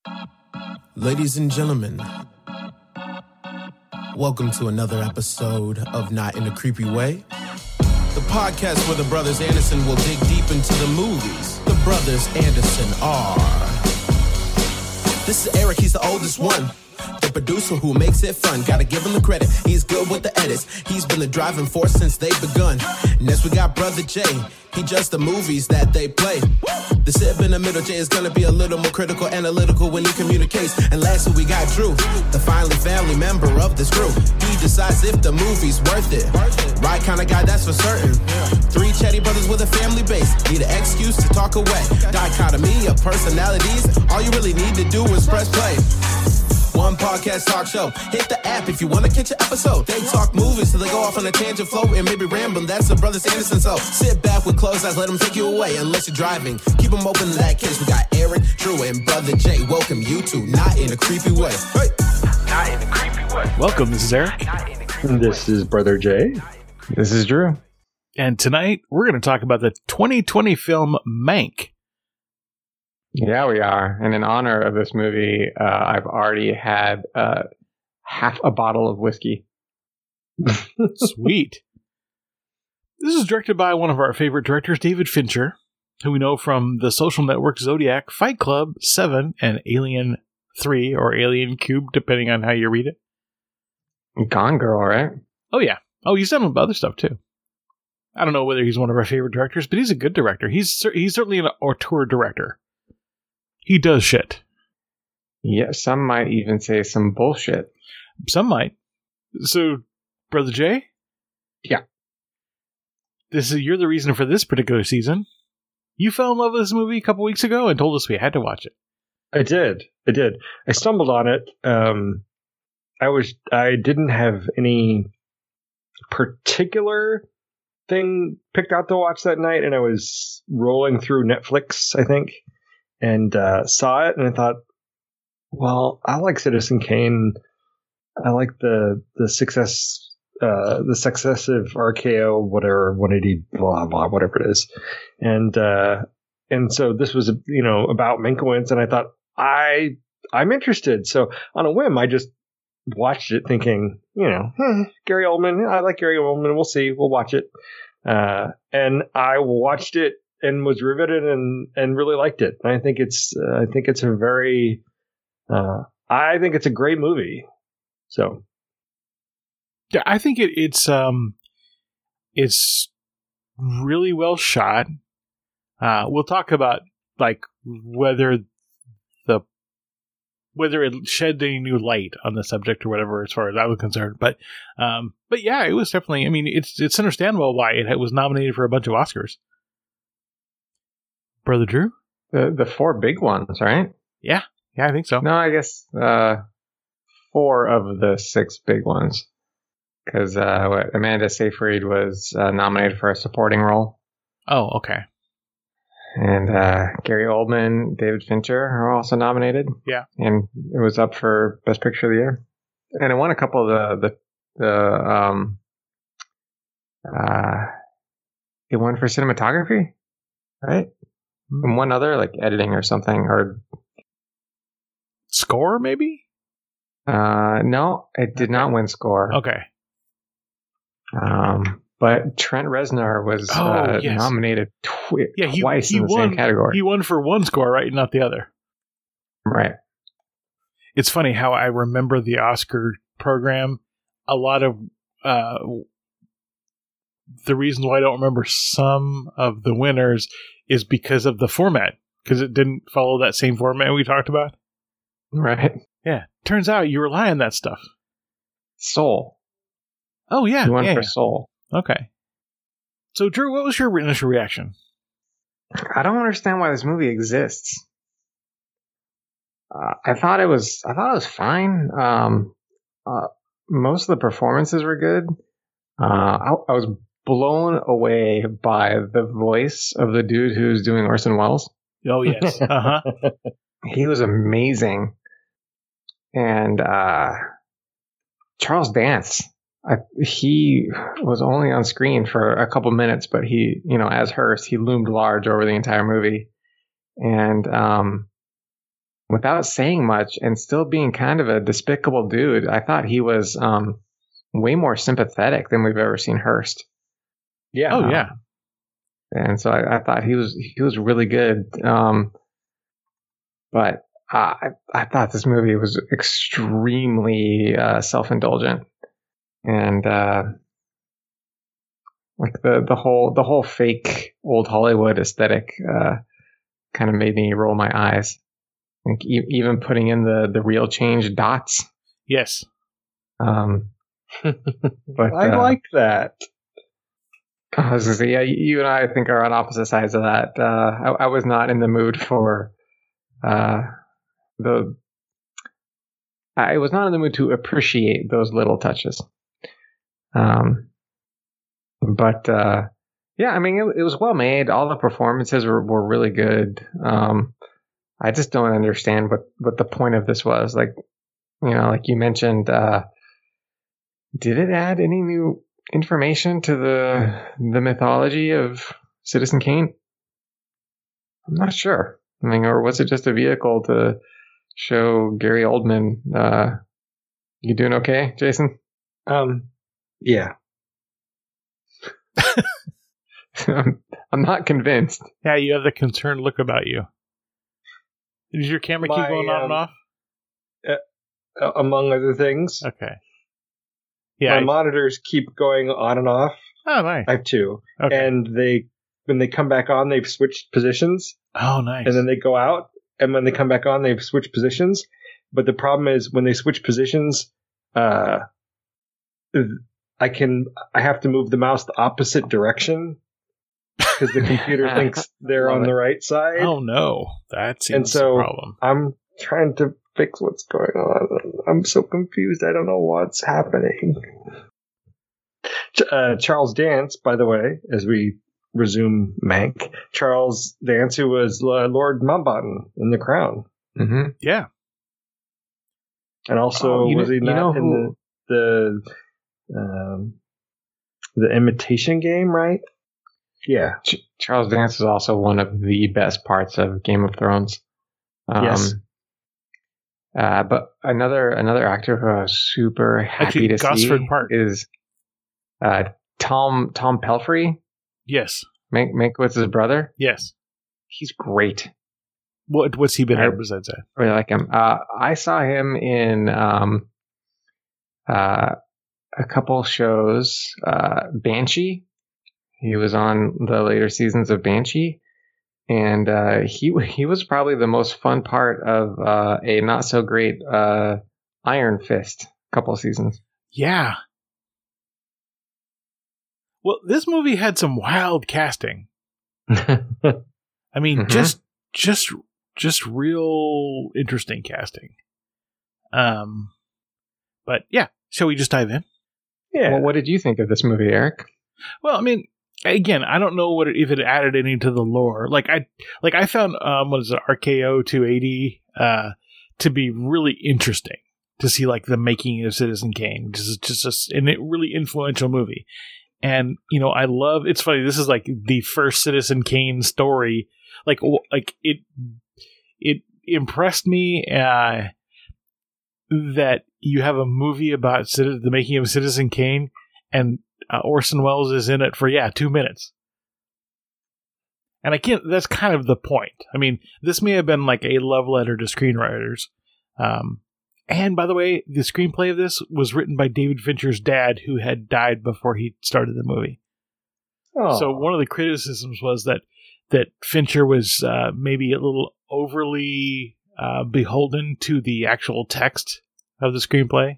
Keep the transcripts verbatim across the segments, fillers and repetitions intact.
Ladies and gentlemen, welcome to another episode of Not in a Creepy Way, the podcast where the brothers Anderson will dig deep into the movies the brothers Anderson are. This is Eric, he's the oldest one, the producer who makes it fun. Gotta give him the credit, he's good with the edits. He's been the driving force since they've begun. Next we got Brother Jay, he judged the movies that they play. The sib in the middle, Jay is gonna be a little more critical, analytical when he communicates. And lastly we got Drew, the finally family member of this crew. He decides if the movie's worth it. Right kind of guy, that's for certain. Three chatty brothers with a family base, need an excuse to talk away. Dichotomy of personalities, all you really need to do is press play. One podcast talk show. Hit the app if you want to catch an episode. They talk movies till they go off on a tangent, flow, and maybe rambling. That's the brothers Anderson. So sit back with closed eyes, let them take you away. Unless you're driving, keep them open in that case. We got Eric, Drew, and Brother Jay. Welcome you to Not in a Creepy Way. Hey. Not in a creepy way. Welcome, this is Eric. This is Brother Jay. This is Drew. And tonight we're going to talk about the twenty twenty film Mank. Yeah, we are. And in honor of this movie, uh, I've already had uh, half a bottle of whiskey. Sweet. This is directed by one of our favorite directors, David Fincher, who we know from The Social Network, Zodiac, Fight Club, Seven, and Alien three, or Alien Cube, depending on how you read it. Gone Girl, right? Oh, yeah. Oh, he's done other stuff, too. I don't know whether he's one of our favorite directors, but he's a good director. He's he's certainly an auteur director. He does shit. Yeah, some might even say some bullshit. Some might. So, Brother Jay? Yeah. This is you're the reason for this particular season. You fell in love with this movie a couple weeks ago and told us we had to watch it. I did. I did. I stumbled on it. Um, I was. I didn't have any particular thing picked out to watch that night, and I was rolling through Netflix, I think. And uh, saw it, and I thought, well, I like Citizen Kane. I like the the success, uh, the successive R K O, whatever, one eighty, blah blah, whatever it is. And uh, and so this was, you know, about Mankiewicz, and I thought, I I'm interested. So on a whim, I just watched it, thinking, you know, eh, Gary Oldman. I like Gary Oldman. We'll see. We'll watch it. Uh, and I watched it and was riveted and, and really liked it. And I think it's uh, I think it's a very uh, I think it's a great movie. So yeah, I think it, it's um it's really well shot. Uh, we'll talk about like whether the whether it shed any new light on the subject or whatever, as far as I was concerned. But um, but yeah, it was definitely. I mean, it's it's understandable why it was nominated for a bunch of Oscars. Brother Drew? The the four big ones, right? Yeah. Yeah, I think so. No, I guess uh, four of the six big ones. Because uh, what, Amanda Seyfried was uh, nominated for a supporting role. Oh, okay. And uh, Gary Oldman, David Fincher are also nominated. Yeah. And it was up for Best Picture of the Year. And it won a couple of the... the, the um, uh, it won for cinematography, right? And one other, like editing or something, or score, maybe? Uh, no, it did okay. not win score. Okay. Um, but Trent Reznor was oh, uh, yes. nominated twi- yeah, he, twice he in the won, same category. He won for one score, right, not the other. Right. It's funny how I remember the Oscar program. A lot of uh, the reasons why I don't remember some of the winners is because of the format, because it didn't follow that same format we talked about. Right. Yeah. Turns out you rely on that stuff. Soul. Oh, yeah. You went yeah, for yeah. Soul. Okay. So, Drew, what was your initial reaction? I don't understand why this movie exists. Uh, I thought it was. I thought it was fine. Um, uh, most of the performances were good. Uh, I, I was blown away by the voice of the dude who's doing Orson Welles. Oh, yes. Uh-huh. He was amazing. And uh, Charles Dance, I, he was only on screen for a couple minutes, but he, you know, as Hearst, he loomed large over the entire movie. And um, without saying much and still being kind of a despicable dude, I thought he was um, way more sympathetic than we've ever seen Hearst. Yeah. Oh yeah. And so I, I thought he was he was really good. Um, but uh, I I thought this movie was extremely uh, self-indulgent, and uh, like the the whole the whole fake old Hollywood aesthetic uh, kind of made me roll my eyes. Like e- even putting in the the real change dots. Yes. Um, but I uh, like that. I was gonna say, yeah, you and I, I think, are on opposite sides of that. Uh, I, I was not in the mood for uh, the. I was not in the mood to appreciate those little touches. Um, but uh, yeah, I mean, it, it was well made. All the performances were, were really good. Um, I just don't understand what, what the point of this was. Like, you know, like you mentioned, uh, did it add any new information to the the mythology of Citizen Kane? I'm not sure. I mean, or was it just a vehicle to show Gary Oldman? Uh, you doing okay, Jason? Um, yeah. I'm, I'm not convinced. Yeah, you have the concerned look about you. Does your camera My, keep going on um, and off? Uh, among other things, Okay. Yeah. my I- monitors keep going on and off. oh, nice. I have two, Okay. and they when they come back on, they've switched positions, oh, nice. and then they go out, and when they come back on, they've switched positions. But the problem is when they switch positions, uh, I can I have to move the mouse the opposite direction because the computer thinks they're Love on it. the right side. oh, no. That seems And so- a problem. I'm trying to fix what's going on. I'm so confused. I don't know what's happening. Ch- Uh, Charles Dance, by the way, as we resume Mank, Charles Dance, who was uh, Lord Mountbatten in The Crown, Mm-hmm. Yeah. and also Oh, you was know- he you not know in who- the the um, the Imitation Game? Right? Yeah. Ch- Charles Dance is also one of the best parts of Game of Thrones. Um, Yes. Uh, but another another actor who I was super happy Actually, to Gosford see Park. is uh, Tom Tom Pelphrey, Yes. Mank, Mankiewicz's brother. Yes. He's great. What What's he been I- able besides that? Really like him. Uh, I saw him in um, uh, a couple shows. Uh, Banshee. He was on the later seasons of Banshee, and uh, he he was probably the most fun part of uh, a not so great uh, Iron Fist couple seasons. Yeah. Well, this movie had some wild casting. I mean, Mhm. just just just real interesting casting. Um, but yeah, shall we just dive in? Yeah. Well, what did you think of this movie, Eric? Well, I mean, again, I don't know what it, if it added any to the lore. Like I like I found um, what is it, R K O two eighty uh, to be really interesting to see, like the making of Citizen Kane, which is just a, and a really influential movie. And you know, I love. It's funny. This is like the first Citizen Kane story. Like, w- like it, it impressed me uh, that you have a movie about Citi- the making of Citizen Kane, and uh, Orson Welles is in it for yeah two minutes. And I can't. That's kind of the point. I mean, this may have been like a love letter to screenwriters. Um, and by the way, the screenplay of this was written by David Fincher's dad, who had died before he started the movie. Oh. So one of the criticisms was that that Fincher was uh, maybe a little overly uh, beholden to the actual text of the screenplay.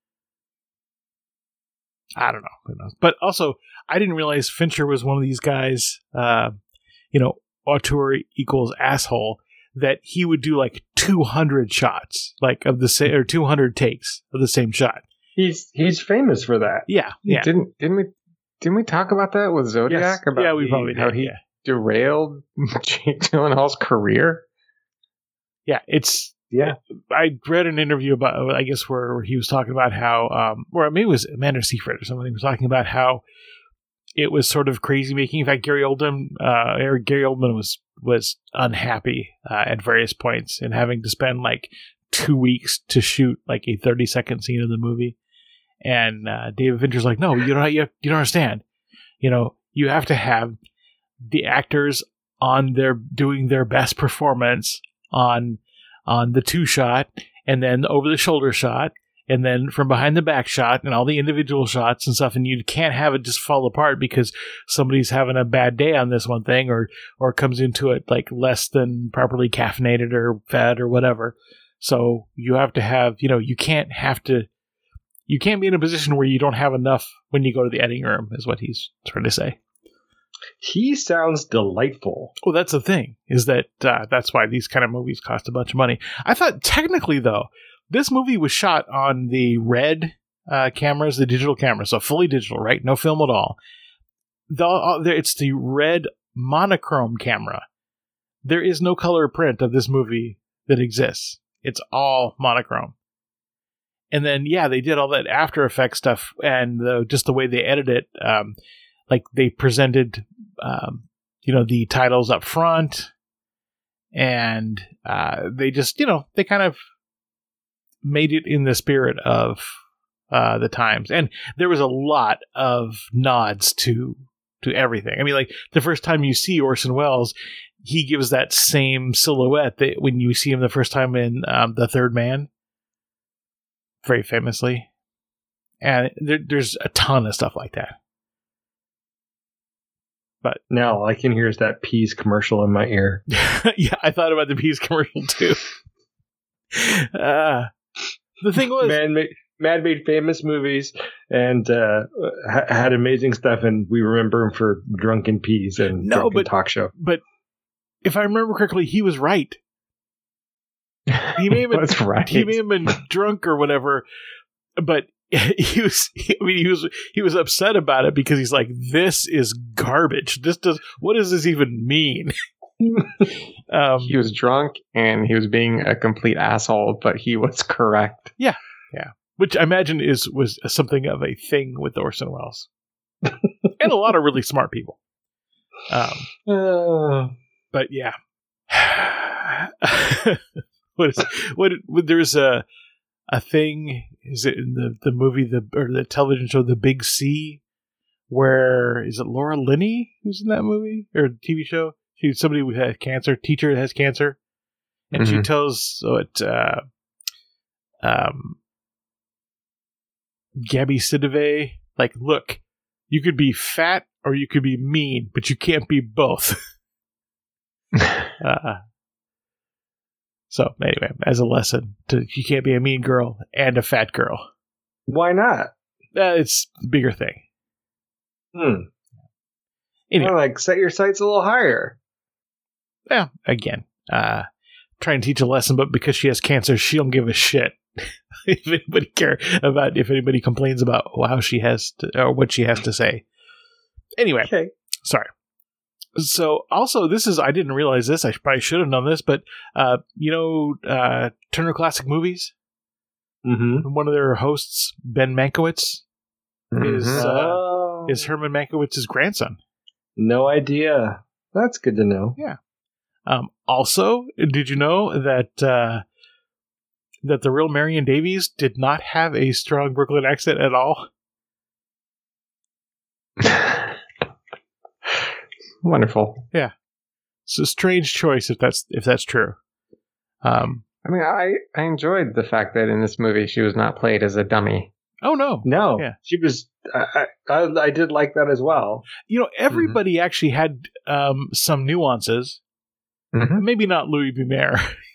I don't know, who knows? But also, I didn't realize Fincher was one of these guys. Uh, you know, auteur equals asshole. That he would do like two hundred shots, like of the same, or two hundred takes of the same shot. he's he's famous for that. Yeah, yeah, Didn't didn't we didn't we talk about that with Zodiac? Yes. About yeah. We the- probably how did. he Yeah, derailed Jake Gyllenhaal's career. yeah. It's Yeah. I read an interview about, I guess, where, where he was talking about how, um, or maybe it was Amanda Seyfried or something. He was talking about how it was sort of crazy making. In fact, Gary Oldman, uh, or Gary Oldman was was unhappy uh, at various points and having to spend like two weeks to shoot like a thirty second scene of the movie. And uh, David Fincher's like, no, you don't, you, you don't understand. You know, you have to have the actors on their doing their best performance on on the two shot, and then over the shoulder shot, and then from behind the back shot, and all the individual shots and stuff. And you can't have it just fall apart because somebody's having a bad day on this one thing, or or comes into it like less than properly caffeinated or fed or whatever. So you have to have, you know, you can't have to. You can't be in a position where you don't have enough when you go to the editing room, is what he's trying to say. He sounds delightful. Oh, that's the thing, is that uh, that's why these kind of movies cost a bunch of money. I thought technically, though, this movie was shot on the red uh, cameras, the digital cameras, so fully digital, right? No film at all. The, uh, it's the red monochrome camera. There is no color print of this movie that exists. It's all monochrome. And then, yeah, they did all that After Effects stuff, and the, just the way they edited it, um, like they presented, um, you know, the titles up front, and uh, they just, you know, they kind of made it in the spirit of uh, the times. And there was a lot of nods to to everything. I mean, like the first time you see Orson Welles, he gives that same silhouette that when you see him the first time in um, The Third Man. Very famously. And there, there's a ton of stuff like that. But now all I can hear is that Peas commercial in my ear. Yeah, I thought about the Peas commercial too. uh, the thing was... Man made, man made famous movies and uh, ha- had amazing stuff, and we remember him for Drunken Peas and no, Drunken but, Talk Show. But if I remember correctly, he was right. He may have been, That's right. He may have been drunk or whatever, but he was. I mean, he was. He was upset about it because he's like, "This is garbage. This does. What does this even mean?" um, He was drunk and he was being a complete asshole, but he was correct. Yeah, yeah. Which I imagine is was something of a thing with Orson Welles, and a lot of really smart people. Um, uh, but yeah. What is what, what? There's a a thing. Is it in the the movie the or the television show The Big C? Where is it? Laura Linney who's in that movie or T V show? She's somebody who has cancer. Teacher that has cancer, and mm-hmm. she tells so it. Uh, um, Gabby Sidive, like, look, you could be fat or you could be mean, but you can't be both. uh, So anyway, as a lesson, to, you can't be a mean girl and a fat girl. Why not? Uh, it's a bigger thing. Hmm. Anyway, well, like set your sights a little higher. Yeah. Again, uh, trying to teach a lesson, but because she has cancer, she don't give a shit if anybody care about if anybody complains about how she has to or what she has to say. Anyway, okay. Sorry. So, also, this is, I didn't realize this, I probably should have known this, but, uh, you know, uh, Turner Classic Movies? Mm-hmm. One of their hosts, Ben Mankiewicz, mm-hmm. is, uh, oh. is Herman Mankiewicz's grandson. No idea. That's good to know. Yeah. Um, also, did you know that, uh, that the real Marion Davies did not have a strong Brooklyn accent at all? Wonderful. Yeah. It's a strange choice if that's if that's true. Um, I mean, I, I enjoyed the fact that in this movie she was not played as a dummy. Oh, no. No. Yeah. She was... I, I, I did like that as well. You know, everybody mm-hmm. actually had um, some nuances. Mm-hmm. Maybe not Louis B. Mayer.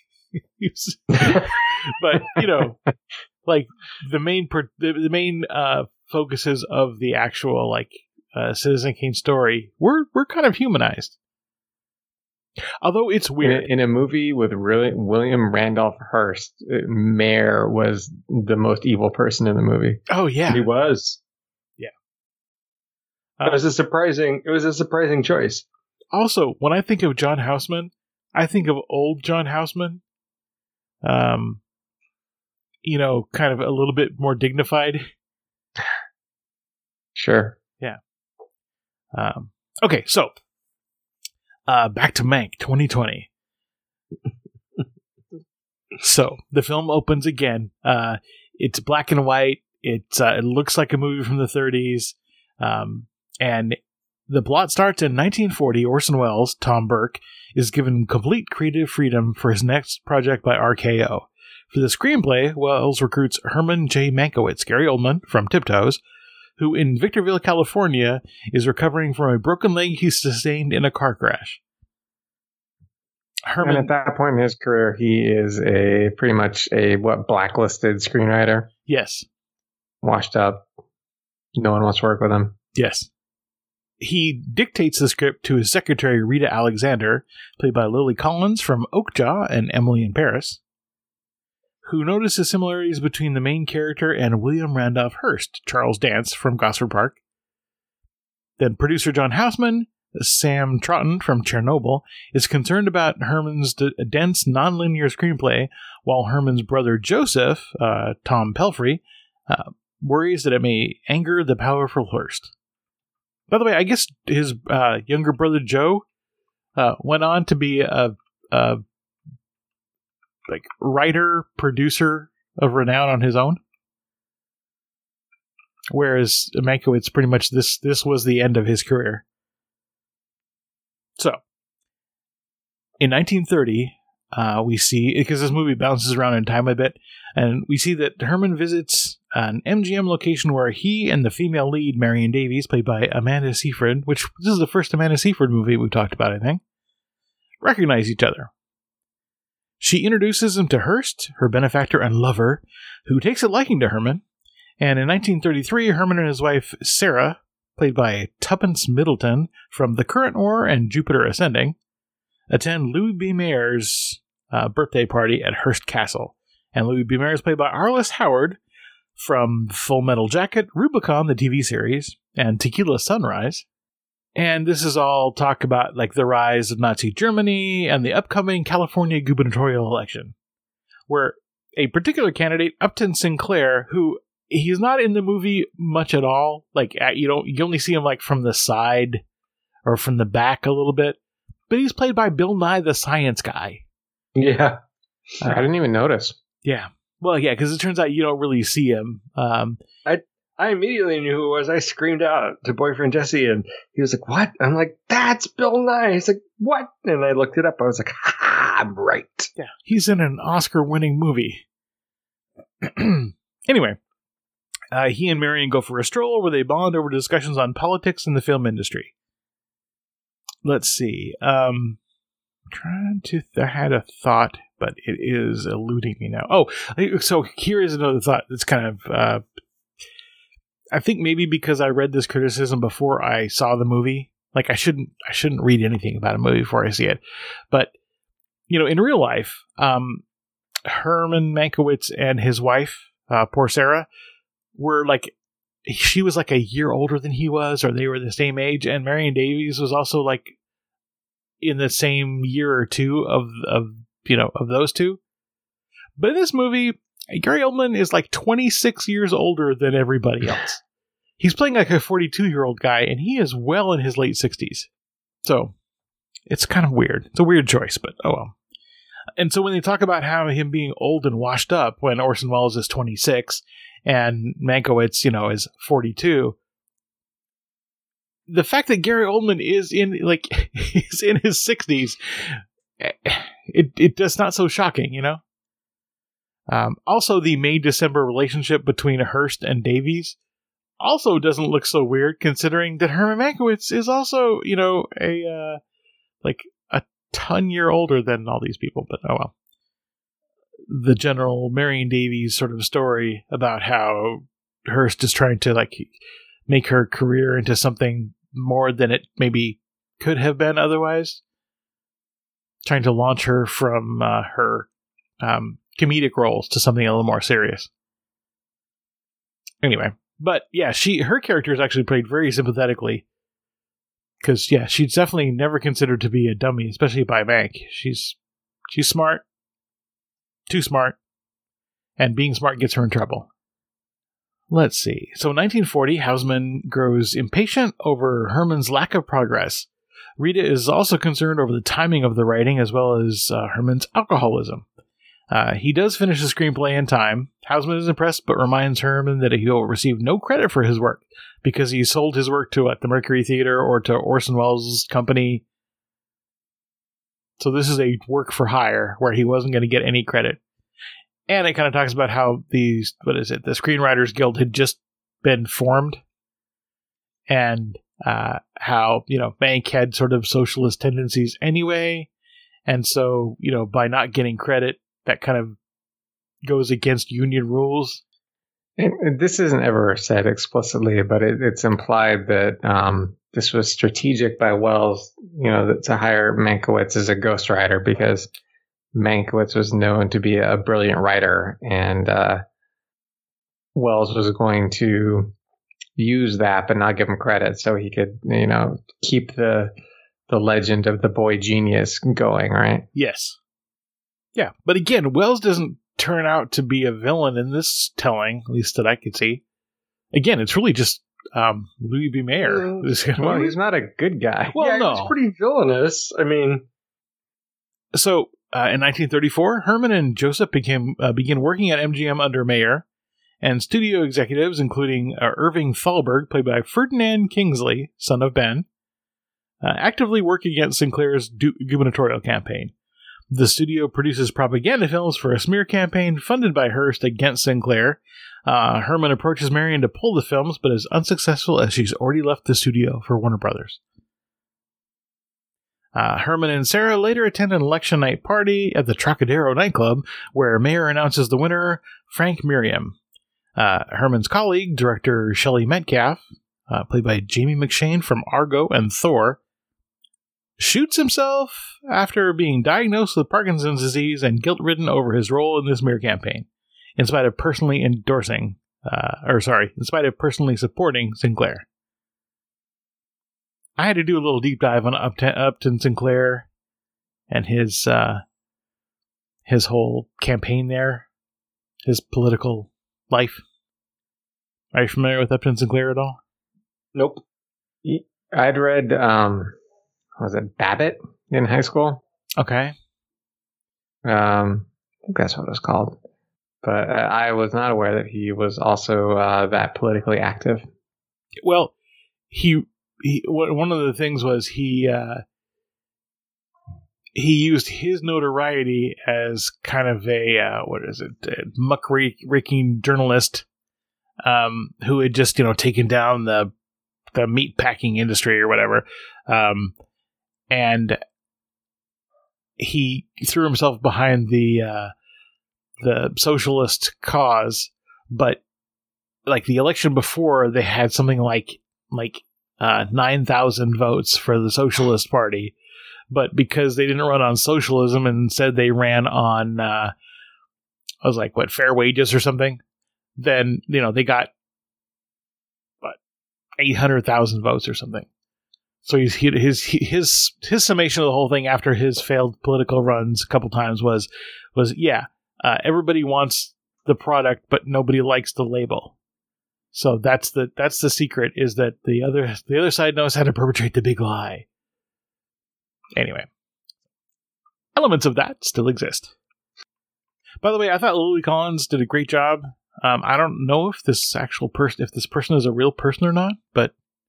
But, you know, like the main per, the, the main uh, focuses of the actual, like, Uh, Citizen Kane story, we're we're kind of humanized. Although it's weird. In a, in a movie with really William Randolph Hearst, Mayer was the most evil person in the movie. Oh yeah, he was. Yeah, uh, it was a surprising. It was a surprising choice. Also, when I think of John Houseman, I think of old John Houseman. Um, you know, kind of a little bit more dignified. Sure. Yeah. Um, okay, so Uh, back to Mank, twenty twenty. So, the film opens again. Uh, it's black and white. It's, uh, it looks like a movie from the thirties. Um, and the plot starts in nineteen forty. Orson Welles, Tom Burke, is given complete creative freedom for his next project by R K O. For the screenplay, Welles recruits Herman J. Mankiewicz, Gary Oldman from Tiptoes, who in Victorville, California, is recovering from a broken leg he sustained in a car crash. Herman, and at that point in his career, he is a pretty much a what blacklisted screenwriter. Yes. Washed up. No one wants to work with him. Yes. He dictates the script to his secretary, Rita Alexander, played by Lily Collins from Oakjaw and Emily in Paris, who notices similarities between the main character and William Randolph Hearst, Charles Dance from Gosford Park. Then producer John Houseman, Sam Troughton from Chernobyl, is concerned about Herman's d- dense, nonlinear screenplay, while Herman's brother Joseph, uh, Tom Pelfrey, uh, worries that it may anger the powerful Hearst. By the way, I guess his uh, younger brother Joe uh, went on to be a, a like writer, producer of renown on his own. Whereas Mankiewicz, pretty much this this was the end of his career. So, in nineteen thirty, uh, we see, because this movie bounces around in time a bit, and we see that Herman visits an M G M location where he and the female lead, Marion Davies, played by Amanda Seyfried, which this is the first Amanda Seyfried movie we've talked about, I think, recognize each other. She introduces him to Hearst, her benefactor and lover, who takes a liking to Herman, and in nineteen thirty-three, Herman and his wife, Sarah, played by Tuppence Middleton from The Current War and Jupiter Ascending, attend Louis B. Mayer's uh, birthday party at Hearst Castle. And Louis B. Mayer is played by Arliss Howard from Full Metal Jacket, Rubicon, the T V series, and Tequila Sunrise. And this is all talk about like the rise of Nazi Germany and the upcoming California gubernatorial election, where a particular candidate, Upton Sinclair, who he's not in the movie much at all. Like, you don't, you only see him like from the side or from the back a little bit. But he's played by Bill Nye the Science Guy. Yeah. Uh, I didn't even notice. Yeah. Well, yeah, because it turns out you don't really see him. Um, I I immediately knew who it was. I screamed out to boyfriend Jesse, and he was like, "What?" I'm like, "That's Bill Nye." He's like, "What?" And I looked it up. I was like, "Ha ha, I'm right." Yeah. He's in an Oscar-winning movie. Anyway. Uh, he and Marion go for a stroll where they bond over discussions on politics in the film industry. Let's see. Um, trying to. Th- I had a thought, but it is eluding me now. Oh, so here is another thought that's kind of. Uh, I think maybe because I read this criticism before I saw the movie. Like I shouldn't. I shouldn't read anything about a movie before I see it. But you know, in real life, um, Herman Mankiewicz and his wife, uh, poor Sarah, were like, she was like a year older than he was, or they were the same age, and Marion Davies was also like in the same year or two of of you know of those two. But in this movie, Gary Oldman is like twenty-six years older than everybody else. He's playing like a forty-two year old guy, and he is well in his late sixties. So it's kind of weird. It's a weird choice, but oh well. And so when they talk about how him being old and washed up when Orson Welles is twenty-six and Mankiewicz, you know, is forty-two, the fact that Gary Oldman is in like he's in his sixties, it it does not so shocking, you know. Um, also, the May-December relationship between Hearst and Davies also doesn't look so weird, considering that Herman Mankiewicz is also, you know, a uh, like a ton year older than all these people. But oh well. The general Marion Davies sort of story about how Hearst is trying to like make her career into something more than it maybe could have been otherwise, trying to launch her from uh, her um, comedic roles to something a little more serious. Anyway, but yeah, she her character is actually played very sympathetically, because yeah, she's definitely never considered to be a dummy, especially by Mank. She's she's smart. Too smart, and being smart gets her in trouble. Let's see. So in nineteen forty, Houseman grows impatient over Herman's lack of progress, Rita is also concerned over the timing of the writing as well as uh, Herman's alcoholism. Uh, he does finish the screenplay in time. Houseman is impressed, but reminds Herman that he will receive no credit for his work because he sold his work to what, the Mercury Theater or to Orson Welles' company. So this is a work for hire where he wasn't going to get any credit. And it kind of talks about how these, what is it, the Screenwriters Guild had just been formed, and uh, how, you know, Mank had sort of socialist tendencies anyway. And so, you know, by not getting credit, that kind of goes against union rules. And this isn't ever said explicitly, but it, it's implied that um, this was strategic by Wells, you know, that, to hire Mankiewicz as a ghostwriter because Mankiewicz was known to be a brilliant writer, and uh, Wells was going to use that but not give him credit so he could, you know, keep the the legend of the boy genius going, right? Yes. Yeah, but again, Wells doesn't turn out to be a villain in this telling, at least that I could see. Again, it's really just um, Louis B. Mayer. Mm. Well, he's not a good guy. Well, yeah, no. he's pretty villainous. I mean... So, uh, in nineteen thirty-four, Herman and Joseph became uh, began working at M G M under Mayer, and studio executives, including uh, Irving Thalberg, played by Ferdinand Kingsley, son of Ben, uh, actively work against Sinclair's du- gubernatorial campaign. The studio produces propaganda films for a smear campaign funded by Hearst against Sinclair. Uh, Herman approaches Marion to pull the films, but is unsuccessful as she's already left the studio for Warner Brothers. Uh, Herman and Sarah later attend an election night party at the Trocadero nightclub, where Mayer announces the winner, Frank Merriam. Uh, Herman's colleague, director Shelley Metcalf, uh, played by Jamie McShane from Argo and Thor, shoots himself after being diagnosed with Parkinson's disease and guilt-ridden over his role in the smear campaign, in spite of personally endorsing, uh, or sorry, in spite of personally supporting Sinclair. I had to do a little deep dive on Upton, Upton Sinclair and his uh, his whole campaign there, his political life. Are you familiar with Upton Sinclair at all? Nope. I'd read, um, was it Babbitt in high school? Okay. Um, I think that's what it was called. But uh, I was not aware that he was also uh, that politically active. Well, he, he one of the things was he uh, he used his notoriety as kind of a uh, what is it, a muckraking journalist um, who had just, you know, taken down the the meat packing industry or whatever. Um, And he threw himself behind the uh, the socialist cause, but like the election before, they had something like like uh, nine thousand votes for the Socialist Party, but because they didn't run on socialism and instead they ran on, uh, I was like, what, fair wages or something? Then, you know, they got what, eight hundred thousand votes or something. So he's, he, his his his summation of the whole thing after his failed political runs a couple times was was yeah, uh, everybody wants the product, but nobody likes the label. So that's the that's the secret, is that the other the other side knows how to perpetrate the big lie. Anyway, elements of that still exist. By the way, I thought Lily Collins did a great job. Um, I don't know if this actual person, if this person is a real person or not, but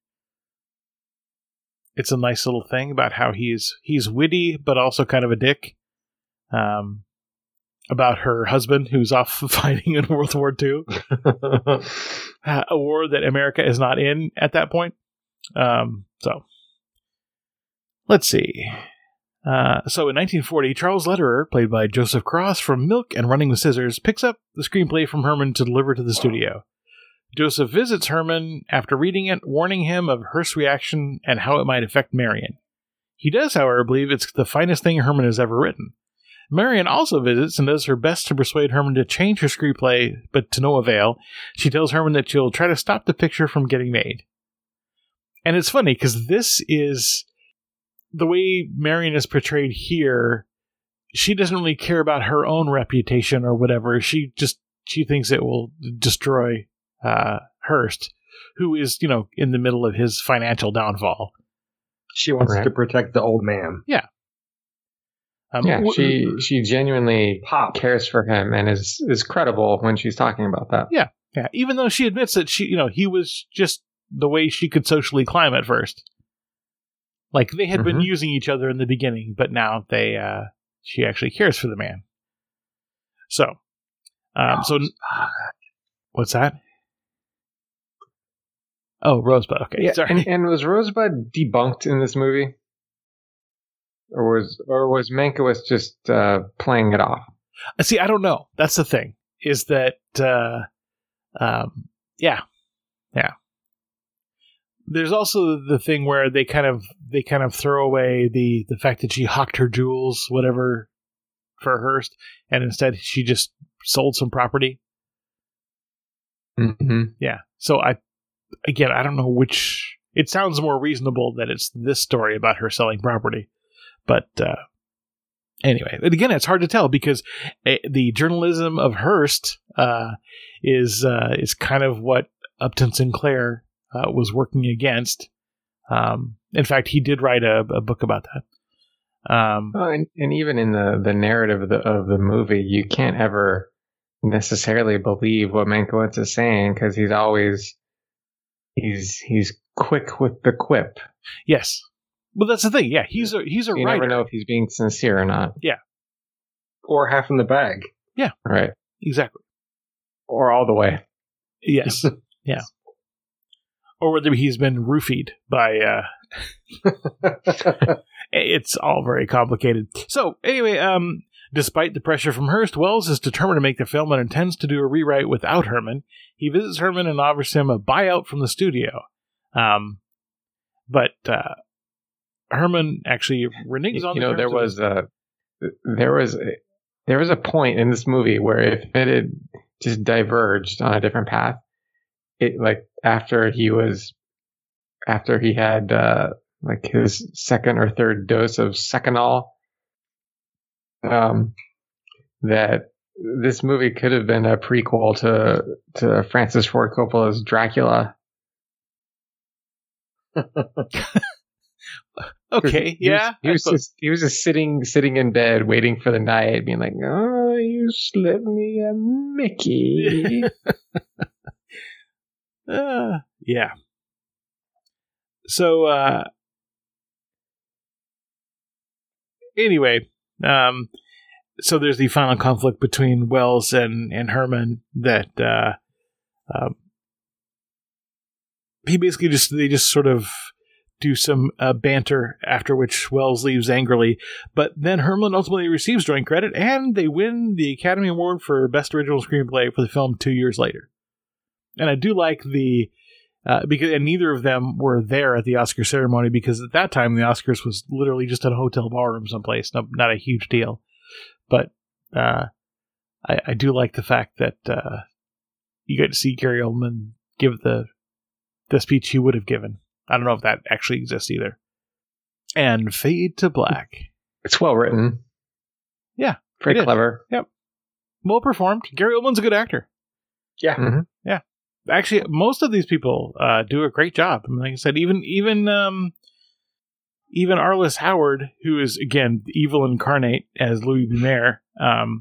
it's a nice little thing about how he's he's witty, but also kind of a dick. Um, about her husband, who's off fighting in World War Two, uh, a war that America is not in at that point. Um, so, let's see. Uh, so in nineteen forty, Charles Lederer, played by Joseph Cross from Milk and Running with Scissors, picks up the screenplay from Herman to deliver to the studio. Joseph visits Herman after reading it, warning him of Hearst's reaction and how it might affect Marion. He does, however, believe it's the finest thing Herman has ever written. Marion also visits and does her best to persuade Herman to change her screenplay, but to no avail. She tells Herman that she'll try to stop the picture from getting made. And it's funny, because this is the way Marion is portrayed here. She doesn't really care about her own reputation or whatever. She just, she thinks it will destroy uh, Hearst, who is, you know, in the middle of his financial downfall. She wants Right. to protect the old man. Um, Yeah, w- she she genuinely Pop. cares for him and is is credible when she's talking about that. Yeah. Yeah, even though she admits that she, you know, he was just the way she could socially climb at first. Like they had been Mhm. using each other in the beginning, but now they, uh, she actually cares for the man. So, um, so what's that? Oh, Rosebud. Okay, Yeah, sorry. and, and was Rosebud debunked in this movie, or was or was Mankiewicz just uh, playing it off? See, I don't know. That's the thing. Is that, uh, um, yeah, yeah. There's also the thing where they kind of they kind of throw away the the fact that she hawked her jewels, whatever, for Hearst, and instead she just sold some property. Mm-hmm. Yeah. So I, again, I don't know which. It sounds more reasonable that it's this story about her selling property, but uh, anyway, and again, it's hard to tell because uh, the journalism of Hearst uh, is uh, is kind of what Upton Sinclair uh, was working against. Um, in fact, he did write a, a book about that. Um, Oh, and, and even in the, the narrative of the of the movie, you can't ever necessarily believe what Mankiewicz is saying because he's always he's he's quick with the quip. yes, well, that's the thing. Yeah, he's a he's a You writer. never know if he's being sincere or not. Or half in the bag. Right. Exactly. Or all the way. Yes. Yeah. Or whether he's been roofied by. Uh, it's all very complicated. So anyway, um, despite the pressure from Hearst, Wells is determined to make the film and intends to do a rewrite without Herman. He visits Herman and offers him a buyout from the studio. Um, but uh, Herman actually reneges on You the know, there terms of- was a there was a, there was a point in this movie where if it had just diverged on a different path, it like after he was after he had uh, like his second or third dose of Seconal, um, that this movie could have been a prequel to to Francis Ford Coppola's Dracula. Okay, He was- yeah. he I was suppose. just he was just sitting sitting in bed waiting for the night, being like, "Oh, you slipped me a Mickey." Uh, yeah. So, uh, anyway, um, so there's the final conflict between Wells and, and Herman that, uh, um, he basically just, they just sort of do some uh, banter, after which Wells leaves angrily, but then Herman ultimately receives joint credit and they win the Academy Award for Best Original Screenplay for the film two years later. And I do like the, uh, because and neither of them were there at the Oscar ceremony because at that time the Oscars was literally just at a hotel ballroom someplace, no, not a huge deal. But uh, I, I do like the fact that uh, you get to see Gary Oldman give the the speech he would have given. I don't know if that actually exists either. And fade to black. It's well written. Yeah, Pretty it is. clever. Well performed. Gary Oldman's a good actor. Yeah. Mhm. Actually, most of these people uh, do a great job. I mean, like I said, even even um, even Arliss Howard, who is again the evil incarnate as Louis B. Mayer, um,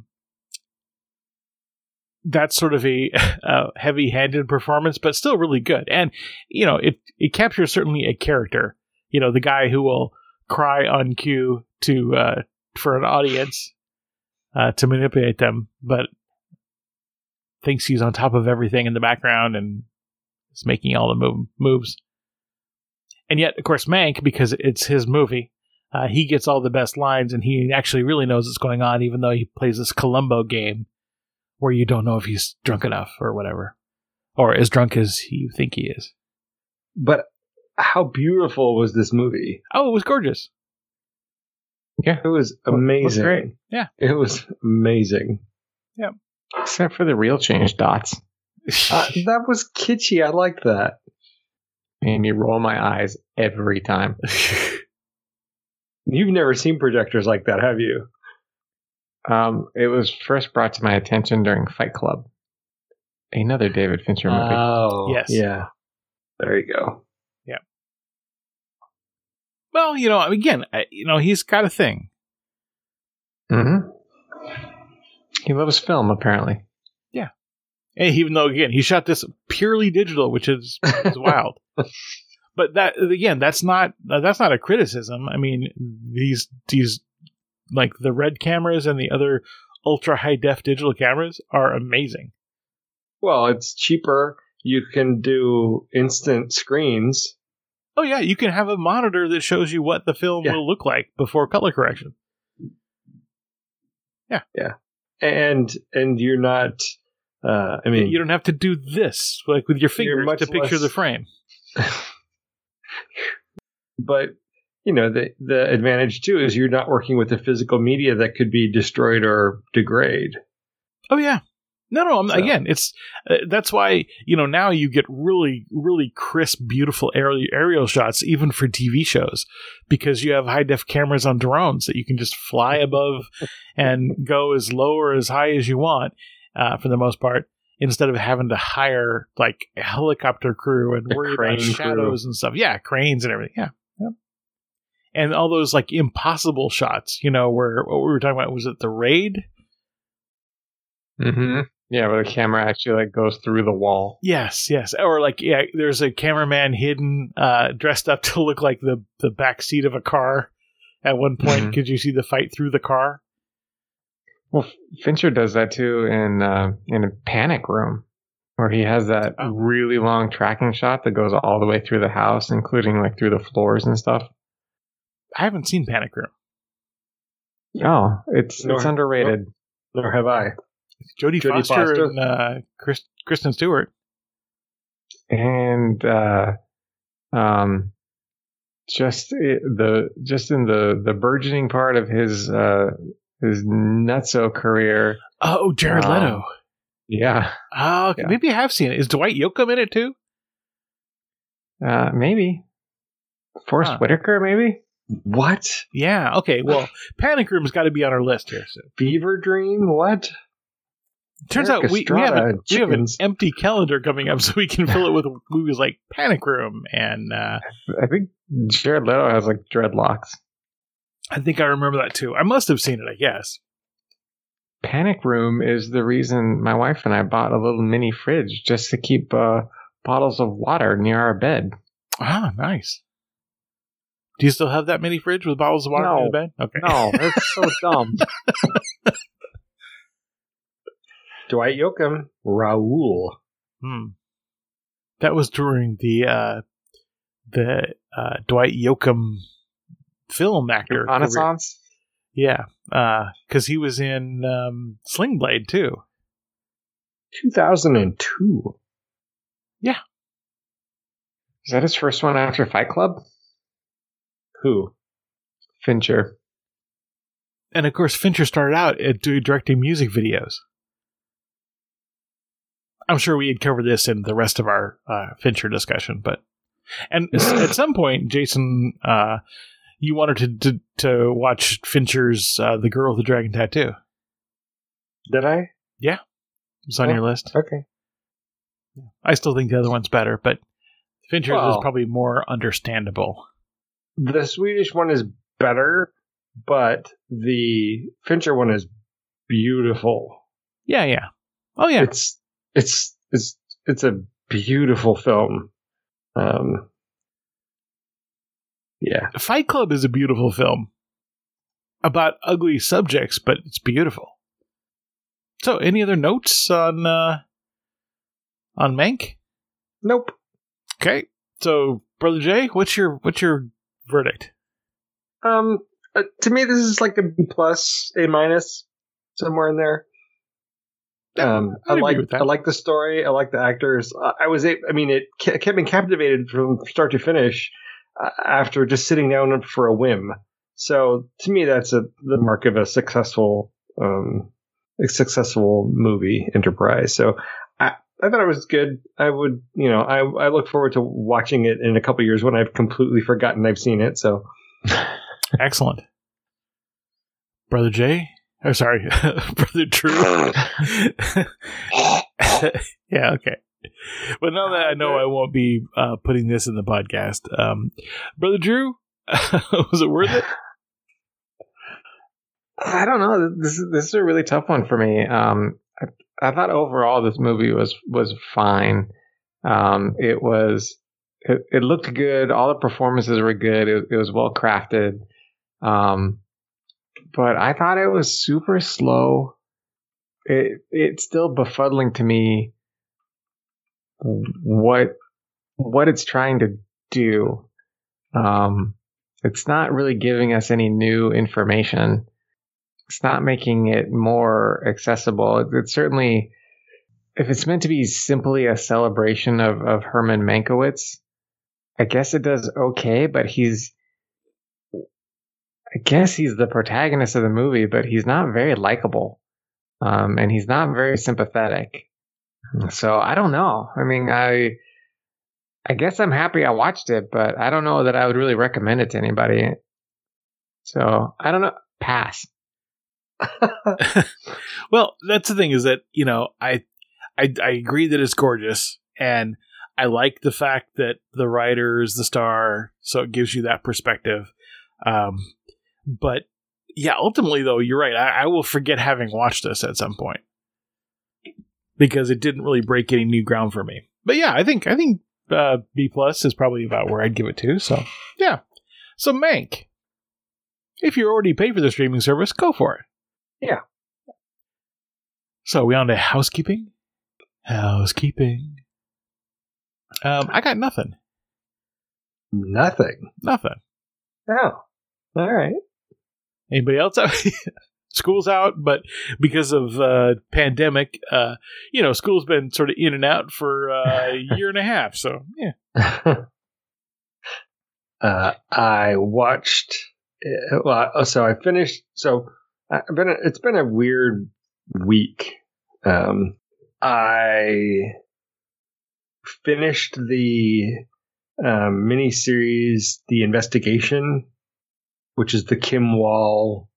that's sort of a, a heavy-handed performance, but still really good. And you know, it it captures certainly a character. You know, the guy who will cry on cue to uh, for an audience uh, to manipulate them, but thinks he's on top of everything in the background and is making all the move, moves. And yet, of course, Mank, because it's his movie, uh, he gets all the best lines and he actually really knows what's going on, even though he plays this Columbo game where you don't know if he's drunk enough or whatever, or as drunk as you think he is. But how beautiful was this movie? Oh, it was gorgeous. Yeah. It was Well, amazing. that's great. Yeah. It was amazing. Except for the real change dots. Uh, that was kitschy. I liked that. Made me roll my eyes every time. You've never seen projectors like that, have you? Um, it was first brought to my attention during Fight Club, another David Fincher movie. Oh, Yes. Yeah. There you go. Well, you know, again, you know, he's got a thing. Mm-hmm. He loves film, apparently. Yeah. And even though, again, he shot this purely digital, which is, is wild. But that, again, that's not that's not a criticism. I mean, these these like the Red cameras and the other ultra high def digital cameras are amazing. Well, it's cheaper. You can do instant screens. Oh yeah, you can have a monitor that shows you what the film Yeah. will look like before color correction. Yeah, yeah, and and you're not. Uh, I mean, you don't have to do this like with your fingers much to picture less- the frame. But you know, the the advantage too is you're not working with the physical media that could be destroyed or degrade. Oh yeah. No, no. I'm, So- Again, it's uh, that's why you know now you get really, really crisp, beautiful aerial, aerial shots even for T V shows because you have high def cameras on drones that you can just fly above and go as low or as high as you want uh, for the most part, instead of having to hire like a helicopter crew and A worry crane about crew. shadows and stuff. Yeah, cranes and everything. Yeah, yeah. And all those like impossible shots, you know, where what we were talking about was it the Raid? Mm-hmm. Yeah, where the camera actually like goes through the wall. Yes, yes. Or like, yeah, there's a cameraman hidden, uh, dressed up to look like the, the back seat of a car. At one point, Mhm. could you see the fight through the car? Well, Fincher does that too in uh, in a Panic Room, where he has that Oh. really long tracking shot that goes all the way through the house, including like through the floors and stuff. I haven't seen Panic Room. Oh, it's Nor- it's underrated. Nor have I. Jodie Jodie Foster, Foster. and uh, Chris, Kristen Stewart. And uh, um, just i- the just in the the burgeoning part of his uh, his nutso career. Oh, Jared Um, Leto. Yeah, Oh, okay. yeah. Maybe I have seen it. Is Dwight Yoakam in it too? uh, maybe Forrest Huh. Whitaker, maybe. What? Yeah. Okay. Well, Panic Room's got to be on our list here soon. Fever Dream? What? Turns Eric out we, we, have Estrada a, and we have an chickens. empty calendar coming up, so we can fill it with movies like Panic Room and. Uh, I think Jared Leto has like dreadlocks. I think I remember that too. I must have seen it, I guess. Panic Room is the reason my wife and I bought a little mini fridge just to keep uh, bottles of water near our bed. Ah, nice. Do you still have that mini fridge with bottles of water No. in the bed? Okay. No, that's so dumb. Dwight Yoakam, Raoul. Hmm. That was during the uh, the uh, Dwight Yoakam film actor career. Renaissance? Yeah, because he was in um, Sling Blade too. two thousand two. Is that his first one after Fight Club? Who? Fincher. And of course, Fincher started out at doing directing music videos. I'm sure we had covered this in the rest of our uh, Fincher discussion, but and s- at some point, Jason, uh, you wanted to, to to watch Fincher's uh, "The Girl with the Dragon Tattoo." Did I? It's on Oh. your list. Okay. I still think the other one's better, but Fincher's is Well- probably more understandable. The Swedish one is better, but the Fincher one is beautiful. Yeah, yeah. Oh, yeah. It's it's it's it's a beautiful film. Um, yeah. Fight Club is a beautiful film about ugly subjects, but it's beautiful. So, any other notes on uh, on Mank? Nope. Okay. So, Brother Jay, what's your what's your verdict? Um, uh, to me, this is like a B plus, A minus, somewhere in there. Um, I'd I agree like with that. I like the story. I like the actors. I, I was a- I mean, it ke- kept me captivated from start to finish uh, after just sitting down for a whim. So to me, that's a the mark of a successful um a successful movie enterprise. So I I thought it was good. I would you know I I look forward to watching it in a couple years when I've completely forgotten I've seen it. So. Excellent. Brother Jay? Oh, sorry. Brother Drew? Yeah, okay. But now that I know I won't be uh, putting this in the podcast, um, Brother Drew, Was it worth it? I don't know. This is this is a really tough one for me. Um, I, I thought overall this movie was was fine. Um, it was it, it looked good. All the performances were good. It, it was well crafted. Um, but I thought it was super slow. It it's still befuddling to me what what it's trying to do. Um, it's not really giving us any new information. It's not making it more accessible. It's certainly, if it's meant to be simply a celebration of, of Herman Mankiewicz, I guess it does okay, but he's, I guess he's the protagonist of the movie, but he's not very likable. Um, and he's not very sympathetic. So I don't know. I mean, I, I guess I'm happy I watched it, but I don't know that I would really recommend it to anybody. So I don't know. Pass. Well, that's the thing is that, you know, I, I I agree that it's gorgeous, and I like the fact that the writer is the star, so it gives you that perspective. Um, but yeah, ultimately though, you're right. I, I will forget having watched this at some point because it didn't really break any new ground for me. But yeah, I think I think uh, B plus is probably about where I'd give it to. So yeah, so Mank, if you already paid for the streaming service, go for it. Yeah. So are we on to housekeeping? Housekeeping. Um, I got nothing. Nothing. Nothing. Oh. All right. Anybody else out? School's out, but because of uh, pandemic, uh, you know, school's been sort of in and out for uh, a year and a half. So yeah. uh, I watched. Uh, well, so I finished. So I've been. A, it's been a weird week. Um, I finished the um, miniseries, The Investigation, which is the Kim Wall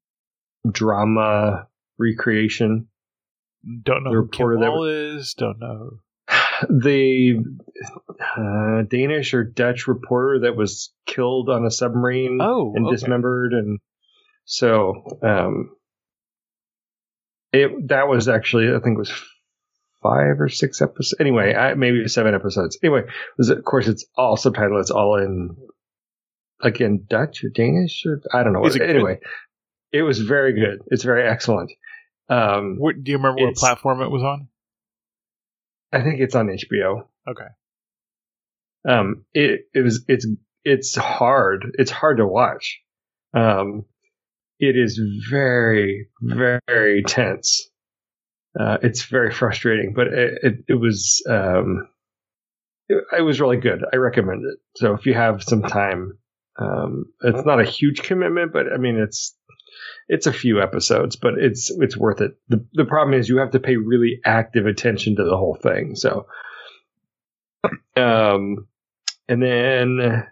drama recreation. Don't know who Kim Wall is. Don't know. The uh, Danish or Dutch reporter that was killed on a submarine oh, and okay. dismembered. And so um, it that was actually, I think it was five or six episodes. Anyway, I, maybe seven episodes. Anyway, it was, of course, it's all subtitled. It's all in, again, Dutch or Danish? Or, I don't know. Is it anyway, good? It was very good. It's very excellent. Um, what, do you remember what platform it was on? I think it's on H B O. Okay. Um, it it was it's it's hard. It's hard to watch. Um, it is very very tense. Uh, it's very frustrating, but it it, it was um, it, it was really good. I recommend it. So if you have some time, um, it's not a huge commitment, but I mean it's. It's a few episodes, but it's it's worth it. The the problem is you have to pay really active attention to the whole thing. So, um, and then,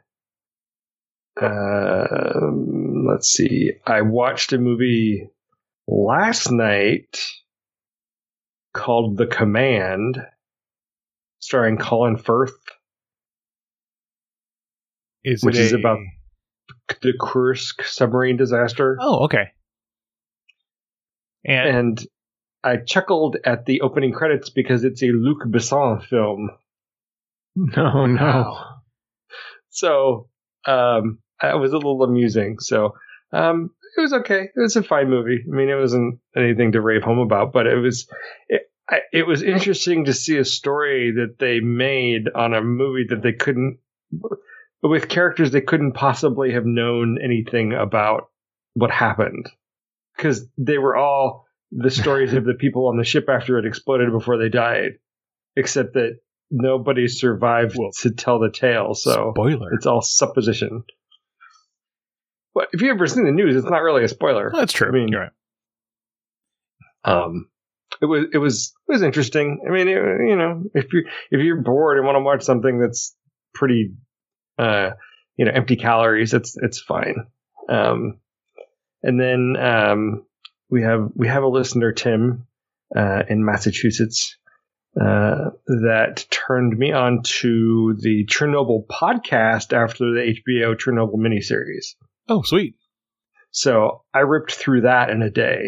uh, let's see. I watched a movie last night called The Command, starring Colin Firth. Is which it is a... about the Kursk submarine disaster. Oh, okay. And, and I chuckled at the opening credits because it's a Luc Besson film. No, no. Wow. So um, it was a little amusing. So um, it was okay. It was a fine movie. I mean, it wasn't anything to rave home about, but it was it, I, it was interesting to see a story that they made on a movie that they couldn't, with characters they couldn't possibly have known anything about what happened. Because they were all the stories of the people on the ship after it exploded before they died, except that nobody survived well, to tell the tale. So spoiler. It's all supposition. But if you've ever seen the news, it's not really a spoiler. Well, that's true. I mean, you're right. Um, it was it was it was interesting. I mean, it, you know, if you if you're bored and want to watch something that's pretty, uh, you know, empty calories, it's it's fine. Um. And then um, we have we have a listener, Tim, uh, in Massachusetts, uh, that turned me on to the Chernobyl podcast after the H B O Chernobyl miniseries. Oh, sweet. So I ripped through that in a day.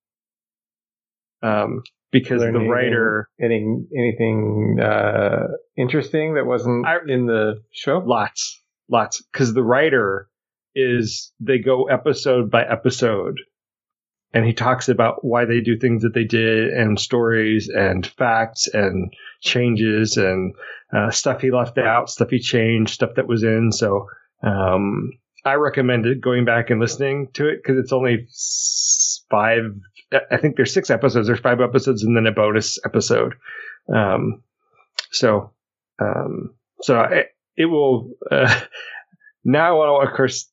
Um, because the anything, writer... Any, anything uh, interesting that wasn't I, in the show? Lots. Lots. Because the writer is... They go episode by episode. And he talks about why they do things that they did, and stories and facts and changes and uh, stuff he left out, stuff he changed, stuff that was in. So um, I recommended going back and listening to it because it's only five. I think there's six episodes. There's five episodes and then a bonus episode. Um, so um, so it, it will. Uh, now I want to, of course,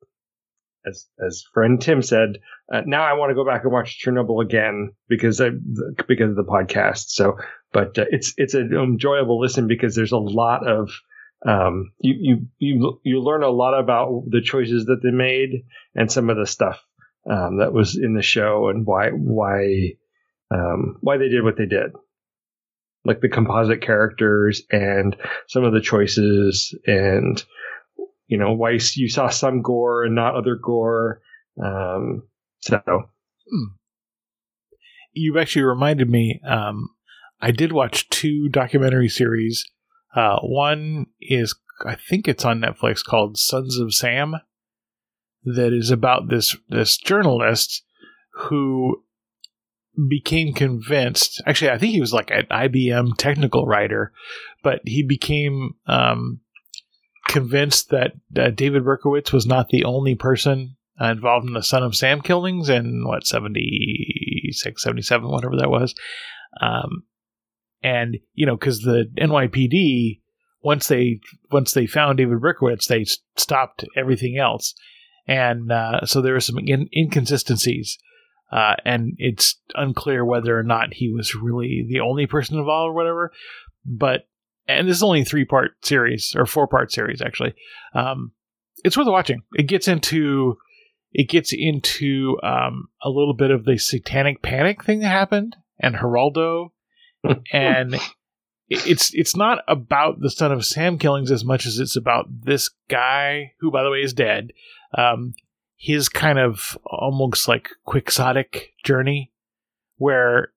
as as friend Tim said. Uh, now I want to go back and watch Chernobyl again because I, because of the podcast. So, but uh, it's it's an enjoyable listen because there's a lot of um, you you you you learn a lot about the choices that they made and some of the stuff um, that was in the show and why why um, why they did what they did, like the composite characters and some of the choices and you know why you saw some gore and not other gore. Um, So, hmm. You've actually reminded me. Um, I did watch two documentary series. Uh, one is, I think it's on Netflix, called Sons of Sam. That is about this this journalist who became convinced. Actually, I think he was like an I B M technical writer, but he became um, convinced that uh, David Berkowitz was not the only person Uh, involved in the Son of Sam killings in, what, seventy-six, seventy-seven, whatever that was. Um, and, you know, because the N Y P D, once they once they found David Berkowitz, they stopped everything else. And uh, so there were some in- inconsistencies. Uh, and it's unclear whether or not he was really the only person involved or whatever. But, and this is only a three-part series, or four-part series, actually. Um, it's worth watching. It gets into... It gets into um, a little bit of the satanic panic thing that happened and Geraldo. And it's it's not about the Son of Sam killings as much as it's about this guy, who, by the way, is dead. Um, his kind of almost like quixotic journey where,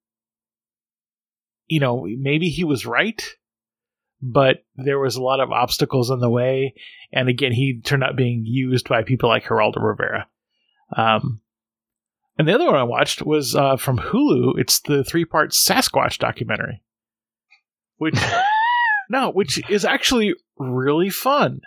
you know, maybe he was right, but there was a lot of obstacles in the way. And again, he turned out being used by people like Geraldo Rivera. Um, and the other one I watched was uh, from Hulu. It's the three-part Sasquatch documentary, which no, which is actually really fun.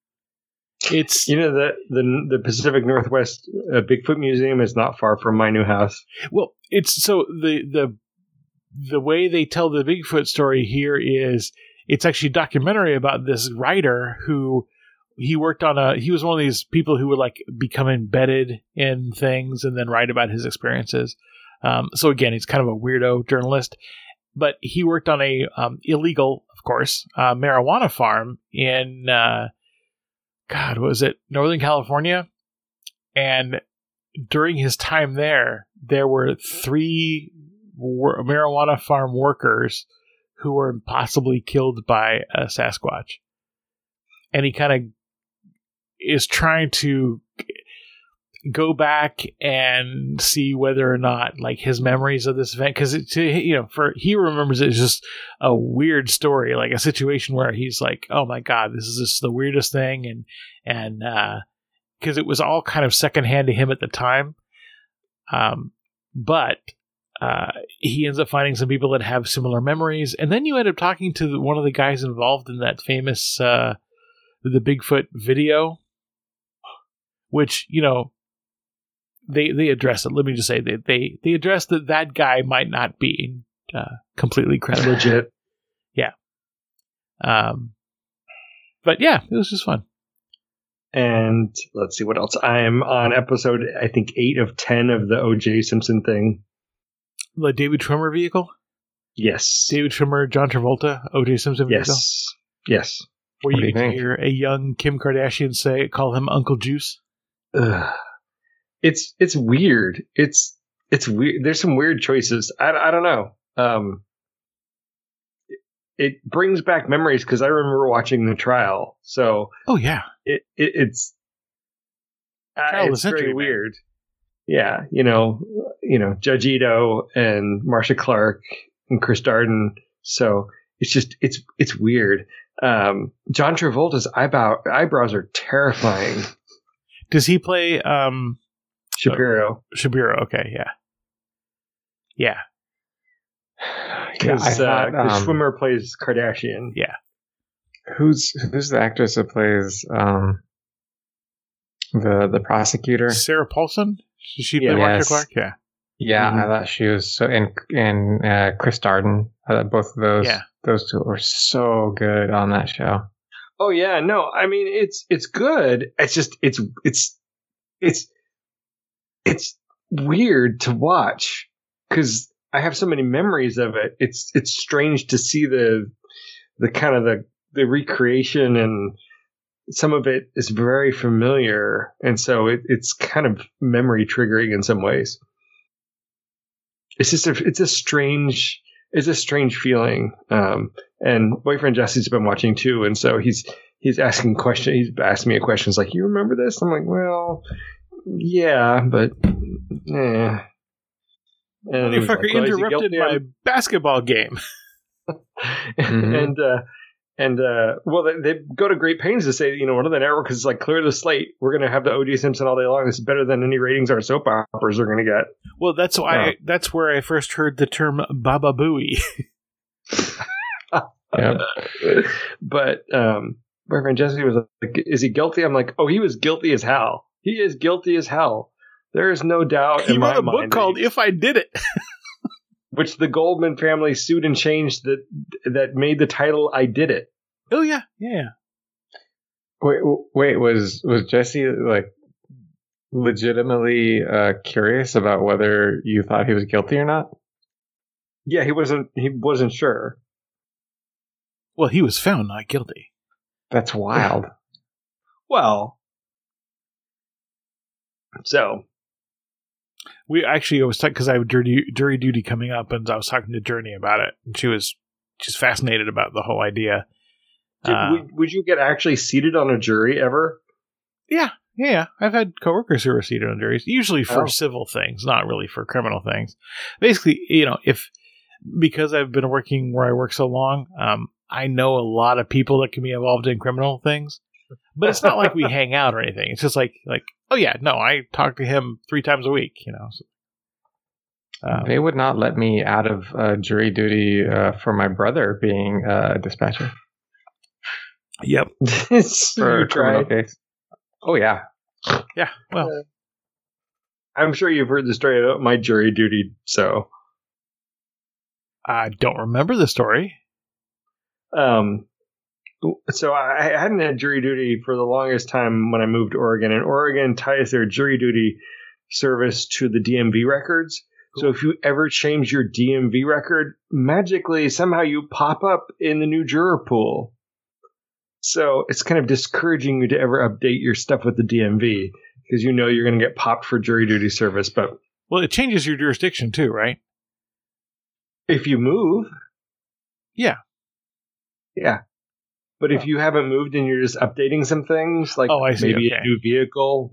It's you know the the the Pacific Northwest uh, Bigfoot Museum is not far from my new house. Well, it's so the the the way they tell the Bigfoot story here is it's actually a documentary about this writer who. He worked on a, he was one of these people who would like become embedded in things and then write about his experiences. Um, so again, he's kind of a weirdo journalist, but he worked on a um, illegal, of course, uh, marijuana farm in, uh, God, what was it? Northern California. And during his time there, there were three wor- marijuana farm workers who were possibly killed by a Sasquatch. And he kind of is trying to go back and see whether or not like his memories of this event, because it's, you know, for he remembers it as just a weird story, like a situation where he's like, oh my God, this is just the weirdest thing. And, and, uh, cause it was all kind of secondhand to him at the time. Um, but, uh, he ends up finding some people that have similar memories. And then you end up talking to the, one of the guys involved in that famous, uh, the Bigfoot video, which, you know, they they address it. Let me just say they they, they address that that guy might not be uh, completely credible. Legit. Yeah. Um. But yeah, it was just fun. And let's see what else. I am on episode, I think, eight of ten of the O J Simpson thing. The David Schwimmer vehicle? Yes. David Schwimmer, John Travolta, O J Simpson vehicle? Yes. Yes. Where you, you can hear a young Kim Kardashian say, call him Uncle Juice. Ugh. It's it's weird. It's it's weird. There's some weird choices. I, I don't know. Um, it brings back memories because I remember watching the trial. So Oh yeah, it, it it's uh, Trial of the it's very century, man. weird. Yeah, you know, you know, Judge Ito and Marcia Clark and Chris Darden. So it's just it's it's weird. Um, John Travolta's eyebrow eyebrows are terrifying. does he play um, Shapiro, Shapiro? Okay, yeah, yeah. because I uh, thought, the um, swimmer plays Kardashian. Who's who's the actress that plays um, the the prosecutor? Sarah Paulson. Does she Yeah. play Marcia Yes. Clark? Yeah, Yeah, Mhm. I thought she was so. And and uh, Chris Darden. I thought both of those Yeah. those two were so good on that show. Oh yeah, no, I mean it's it's good. It's just it's it's it's it's weird to watch because I have so many memories of it. It's it's strange to see the the kind of the the recreation, and some of it is very familiar, and so it, it's kind of memory triggering in some ways. It's just a it's a strange it's a strange feeling. Um, and boyfriend Jesse's been watching too, and so he's he's asking questions. He's asked me a question. He's like, "You remember this?" I'm like, "Well, yeah, but eh." And he was like, motherfucker "Well, is he interrupted guilty?" my basketball game. Mhm. and uh, and uh, well, they, they go to great pains to say, you know, one of the networks is like, clear the slate. We're going to have the O J Simpson all day long. This is better than any ratings our soap operas are going to get. Well, that's why. Yeah. I, that's where I first heard the term "Baba Booey." Yep. But um, boyfriend Jesse was like, "Is he guilty?" I'm like, "Oh, he was guilty as hell. He is guilty as hell. There is no doubt He in my wrote a book mind." that called he- "If I Did It." which the Goldman family sued and changed that that made the title "I Did It." Oh yeah, yeah. Wait, wait, was was Jesse like legitimately uh, curious about whether you thought he was guilty or not? Yeah, he wasn't. He wasn't sure. Well, he was found not guilty. That's wild. Well, so We actually I was talking because I have jury, jury duty coming up, and I was talking to Journey about it, and she was she's fascinated about the whole idea. did, Uh, would, would you get actually seated on a jury ever? Yeah, yeah, yeah. I've had coworkers who are seated on juries, usually for Oh. civil things, not really for criminal things. Basically, you know, if because I've been working where I work so long, um, I know a lot of people that can be involved in criminal things. But it's not like we hang out or anything. It's just like, like, oh yeah, no, I talk to him three times a week. You know. So, um, They would not let me out of uh, jury duty uh, for my brother being uh, a dispatcher yep. for You a criminal tried. case. Oh yeah, Yeah. Well, I'm sure you've heard the story about my jury duty. So, I don't remember the story. um, so I I hadn't had jury duty for the longest time when I moved to Oregon, and Oregon ties their jury duty service to the D M V records. So if you ever change your D M V record, magically somehow you pop up in the new juror pool. So it's kind of discouraging you to ever update your stuff with the D M V because you know you're going to get popped for jury duty service. But Well, it changes your jurisdiction too, right? if you move, Yeah. yeah. But if you haven't moved and you're just updating some things, like Oh, I see, maybe okay. a new vehicle.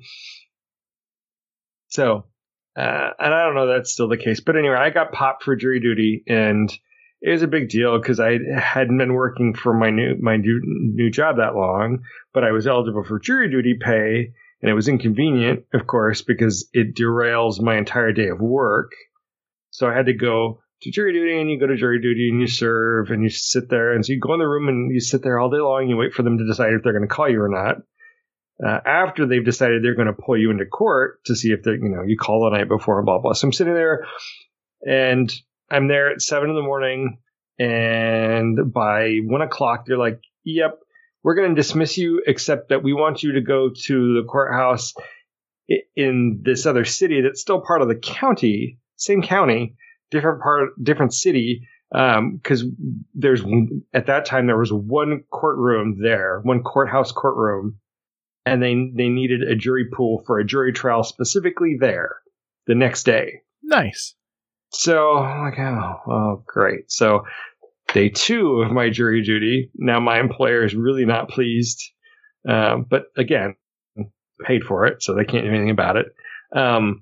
So, uh, and I don't know if that's still the case. But anyway, I got popped for jury duty, and it was a big deal because I hadn't been working for my new my new, new job that long, but I was eligible for jury duty pay, and it was inconvenient, of course, because it derails my entire day of work. So I had to go to jury duty, and you go to jury duty and you serve and you sit there. And so you go in the room and you sit there all day long. You wait for them to decide if they're going to call you or not. Uh, after they've decided they're going to pull you into court to see if they're, you know, you call the night before and blah, blah. So I'm sitting there and I'm there at seven in the morning. And by one o'clock, they're like, yep, we're going to dismiss you, except that we want you to go to the courthouse i- in this other city that's still part of the county, same county, different part, different city. Um, cause there's, at that time, there was one courtroom there, one courthouse courtroom, and they, they needed a jury pool for a jury trial specifically there the next day. Nice. So I'm like, oh, oh, great. So day two of my jury duty. Now my employer is really not pleased. Um, but again, paid for it, so they can't do anything about it. Um,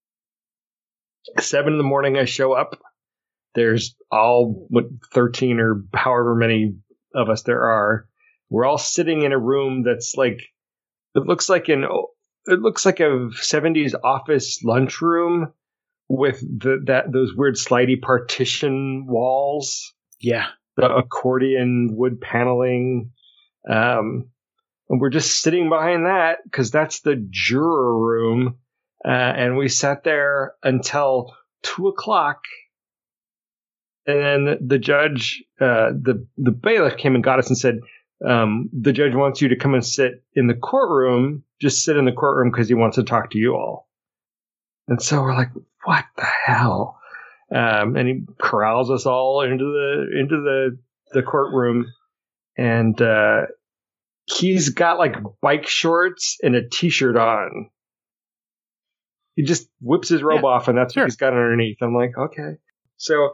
seven in the morning, I show up. There's all what thirteen or however many of us there are. We're all sitting in a room that's like, it looks like an, it looks like a seventies office lunchroom with the, that, those weird slidey partition walls. Yeah. The accordion wood paneling. Um, and we're just sitting behind that because that's the juror room. Uh, and we sat there until two o'clock. And then the judge, uh, the, the bailiff came and got us and said, um, the judge wants you to come and sit in the courtroom. Just sit in the courtroom because he wants to talk to you all. And so we're like, what the hell? Um, and he corrals us all into the, into the, the courtroom. And, uh, he's got like bike shorts and a t-shirt on. He just whips his robe yeah, off and that's sure. what he's got underneath. I'm like, okay. So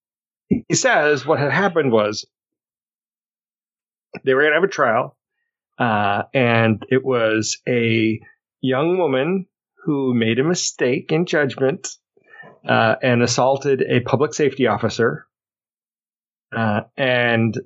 he says what had happened was they were going to have a trial. Uh, and it was a young woman who made a mistake in judgment, uh, and assaulted a public safety officer. Uh, and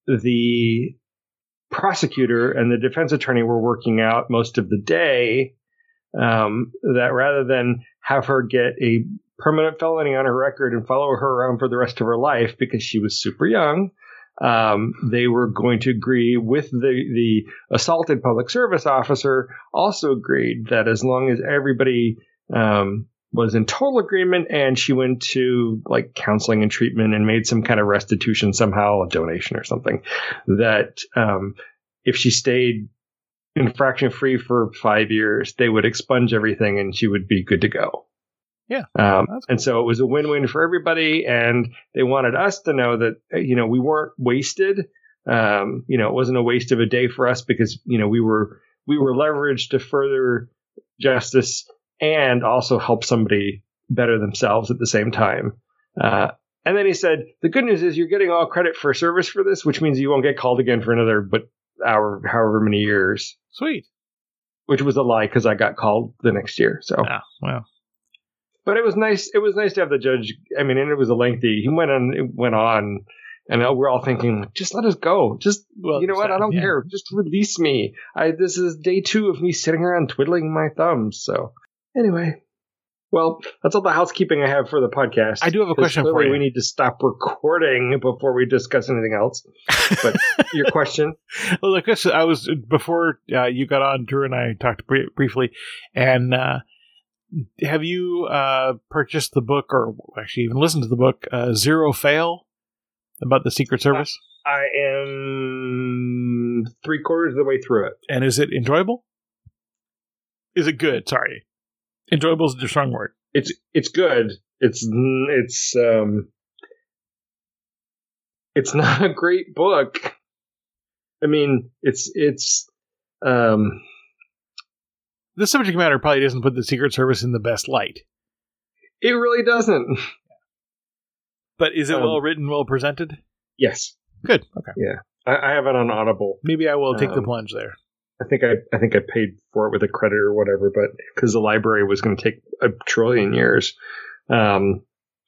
the prosecutor and the defense attorney were working out most of the day, um, that rather than have her get a permanent felony on her record and follow her around for the rest of her life because she was super young, um, they were going to agree with the, the assaulted public service officer, also agreed that as long as everybody um, was in total agreement and she went to like counseling and treatment and made some kind of restitution somehow, a donation or something, that um, if she stayed infraction free for five years, they would expunge everything and she would be good to go. Yeah. Um, and so it was a win-win for everybody. And they wanted us to know that, you know, we weren't wasted. Um, you know, it wasn't a waste of a day for us because, you know, we were, we were leveraged to further justice and also help somebody better themselves at the same time. Uh, and then he said, the good news is you're getting all credit for service for this, which means you won't get called again for another, but hour, however many years. Sweet. Which was a lie because I got called the next year. So, oh, wow. But it was nice. It was nice to have the judge. I mean, and it was a lengthy. He went on. It went on, and we're all thinking, just let us go. Just well, you know what? I don't yeah. care. Just release me. I this is day two of me sitting around twiddling my thumbs. So anyway, well, that's all the housekeeping I have for the podcast. I do have a question for you. We need to stop recording before we discuss anything else. But your question? Well, I guess I was before uh, you got on. Drew and I talked br- briefly, and. Uh, Have you uh, purchased the book, or actually even listened to the book, uh, Zero Fail, about the Secret Service? I am three quarters of the way through it. And is it enjoyable? Is it good? Sorry. Enjoyable is a strong word. It's it's good. It's it's um it's not a great book. I mean, it's it's um. The subject matter probably doesn't put the Secret Service in the best light. It really doesn't. But is it um, well written, well presented? Yes. Good. Okay. Yeah, I, I have it on Audible. Maybe I will take um, the plunge there. I think I, I think I paid for it with a credit or whatever, but because the library was going to take a trillion years. Um,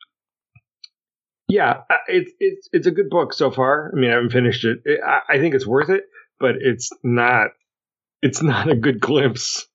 yeah, it's it's it's a good book so far. I mean, I haven't finished it. it I, I think it's worth it, but it's not. It's not a good glimpse.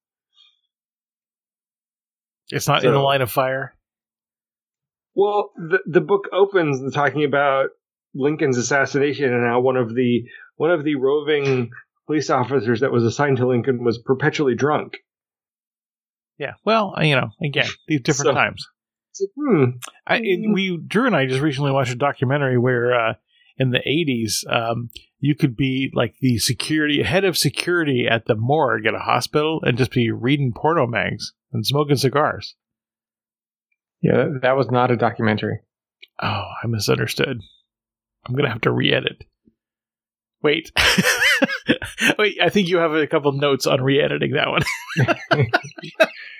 It's not so, in the line of fire? Well, the the book opens talking about Lincoln's assassination and how one of the one of the roving police officers that was assigned to Lincoln was perpetually drunk. Yeah, well, you know, again, these different so, times. It's like, hmm. I, it, we Drew and I just recently watched a documentary where uh, in the eighties, um, you could be like the security head of security at the morgue at a hospital and just be reading porno mags and smoking cigars. Yeah, that was not a documentary. Oh, I misunderstood. I'm going to have to re-edit. Wait. Wait, I think you have a couple notes on re-editing that one.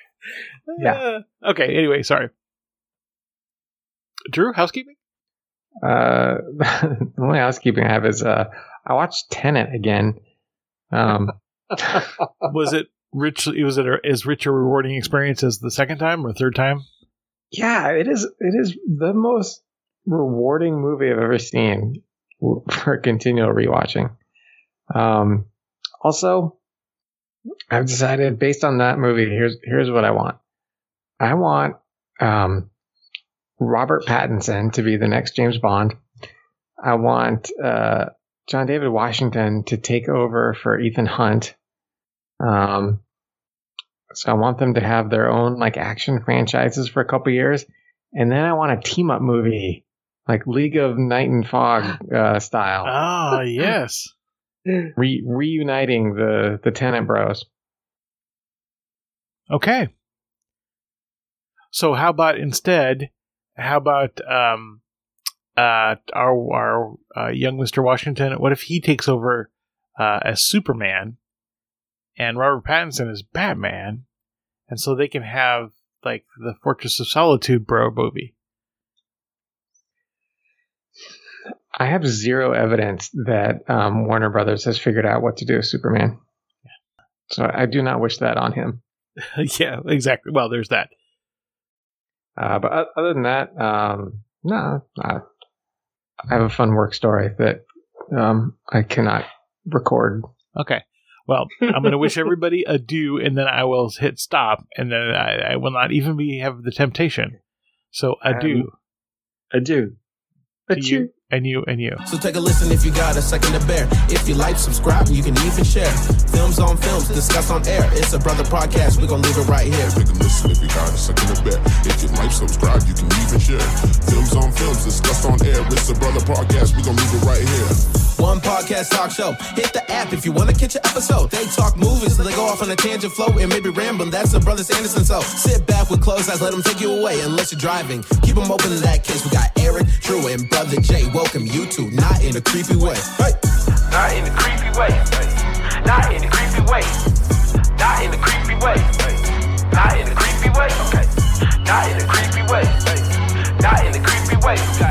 Yeah. Uh, okay, anyway, sorry. Drew, housekeeping? Uh, the only housekeeping I have is uh, I watched Tenet again. Um, was it rich? Was it a, as rich a rewarding experience as the second time or third time? Yeah, it is. It is the most rewarding movie I've ever seen for continual rewatching. Um, also, I've decided based on that movie, here's here's what I want. I want um, Robert Pattinson to be the next James Bond. I want uh, John David Washington to take over for Ethan Hunt. Um, so I want them to have their own like action franchises for a couple years, and then I want a team up movie like League of Night and Fog uh, style. Oh yes, Re- reuniting the the Tenet Bros. Okay. So how about instead? How about um, uh, our our uh, young Mister Washington? What if he takes over uh, as Superman, and Robert Pattinson is Batman, and so they can have like the Fortress of Solitude bro movie? I have zero evidence that um, Warner Brothers has figured out what to do with Superman, so I do not wish that on him. Yeah, exactly. Well, there's that. Uh, but other than that, um, no, I have a fun work story that um, I cannot record. Okay. Well, I'm going to wish everybody adieu, and then I will hit stop, and then I, I will not even be have the temptation. So adieu. Um, adieu. To Adieu. you, and you, and you. So take a listen if you got a second to bear. If you like, subscribe, you can even share. Films on films, discuss on air. It's a brother podcast, we're gonna leave it right here. Take a listen if you got a second to bet. If you like, subscribe, you can even share. Films on films, discussed on air. It's a brother podcast, we're gonna leave it right here. One podcast talk show. Hit the app if you want to catch an episode. They talk movies, so they go off on a tangent flow and maybe rambling. That's the Brothers Anderson. So sit back with closed eyes, let them take you away. Unless you're driving, keep them open in that case. We got Eric, Drew, and Brother Jay. Welcome you to Not in a Creepy Way. Hey. Not in a creepy way. Not in a creepy way. Not in a creepy way. Not in a creepy way. Okay. Not in a creepy way. Not in a creepy way.